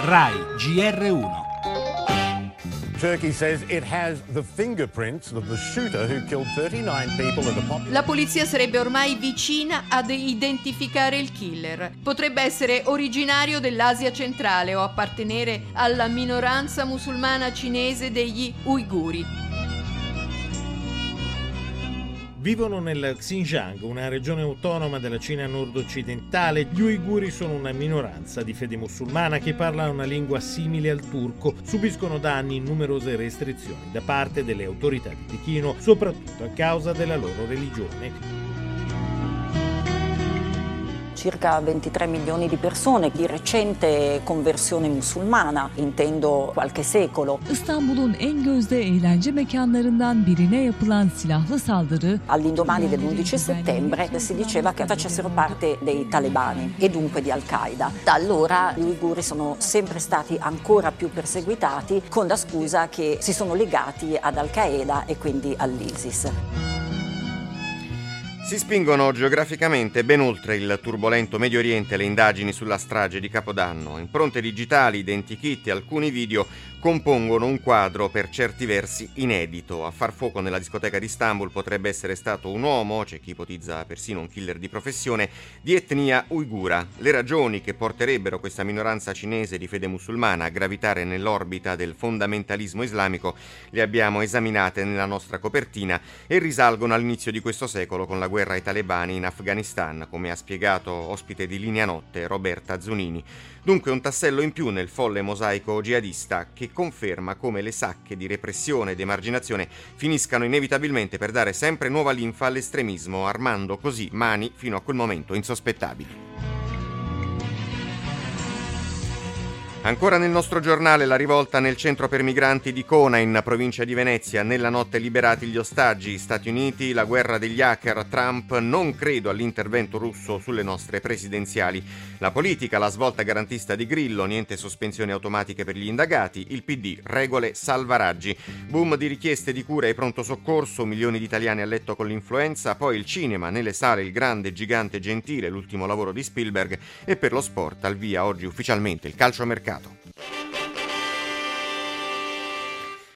Rai GR1. Turkey says it has the fingerprints of the shooter who killed 39 people at a pop. La polizia sarebbe ormai vicina ad identificare il killer. Potrebbe essere originario dell'Asia centrale o appartenere alla minoranza musulmana cinese degli uiguri. Vivono nel Xinjiang, una regione autonoma della Cina nord-occidentale. Gli uiguri sono una minoranza di fede musulmana che parla una lingua simile al turco. Subiscono da anni numerose restrizioni da parte delle autorità di Pechino, soprattutto a causa della loro religione. Circa 23 milioni di persone di recente conversione musulmana, intendo qualche secolo. İstanbul'un en gözde eğlence mekanlarından birine yapılan silahlı saldırı. All'indomani dell'11 settembre si diceva che facessero parte dei talebani e dunque di Al-Qaeda. Da allora gli uiguri sono sempre stati ancora più perseguitati con la scusa che si sono legati ad Al-Qaeda e quindi all'ISIS. Si spingono geograficamente ben oltre il turbolento Medio Oriente le indagini sulla strage di Capodanno. Impronte digitali, identikit e alcuni video compongono un quadro per certi versi inedito. A far fuoco nella discoteca di Istanbul potrebbe essere stato un uomo, c'è chi ipotizza persino un killer di professione, di etnia uigura. Le ragioni che porterebbero questa minoranza cinese di fede musulmana a gravitare nell'orbita del fondamentalismo islamico le abbiamo esaminate nella nostra copertina e risalgono all'inizio di questo secolo con la guerra ai talebani in Afghanistan, come ha spiegato ospite di Linea Notte Roberta Zunini. Dunque un tassello in più nel folle mosaico jihadista che conferma come le sacche di repressione ed emarginazione finiscano inevitabilmente per dare sempre nuova linfa all'estremismo, armando così mani fino a quel momento insospettabili. Ancora nel nostro giornale la rivolta nel centro per migranti di Cona in provincia di Venezia, nella notte liberati gli ostaggi, Stati Uniti, la guerra degli hacker, Trump, non credo all'intervento russo sulle nostre presidenziali, la politica, la svolta garantista di Grillo, niente sospensioni automatiche per gli indagati, il PD, regole, salvaraggi, boom di richieste di cura e pronto soccorso, milioni di italiani a letto con l'influenza, poi il cinema, nelle sale il grande gigante gentile, l'ultimo lavoro di Spielberg e per lo sport al via oggi ufficialmente il calciomercato.